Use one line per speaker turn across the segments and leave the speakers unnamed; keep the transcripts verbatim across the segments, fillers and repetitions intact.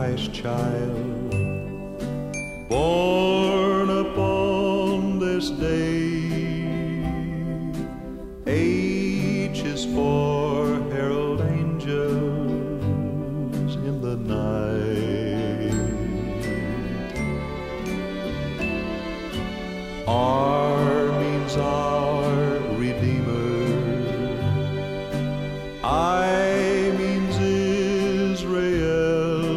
Christ child, born upon this day. H is for herald angels in the night. R means our Redeemer. I means Israel.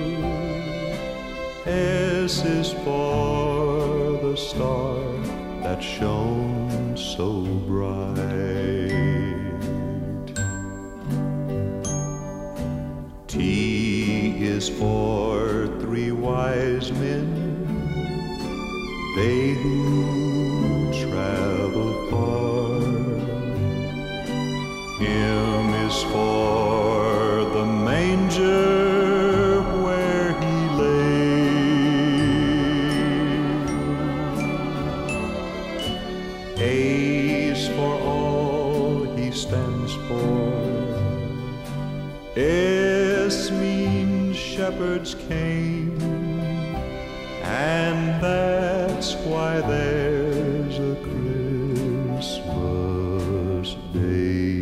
S is for the star that shone so bright. T is for three wise men, they who travel far. M is for the manger where he lay. A is for all he stands for. S means shepherds came, and that's why there's a Christmas day.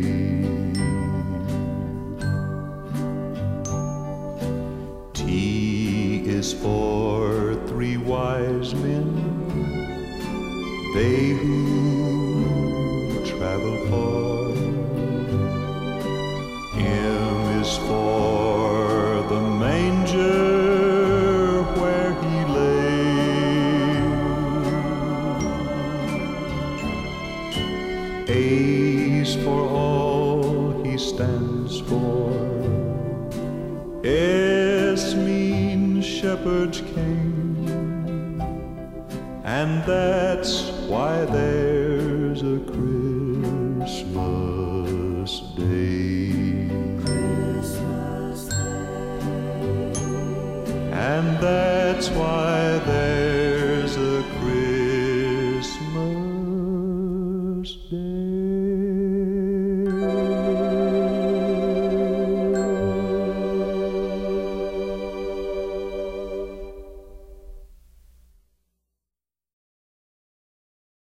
T is for three wise men, they who travel far. M is for the manger where he lay. A is for all he stands for. S means shepherds came, and that's why there's a Christmas day. Christmas day. And that's why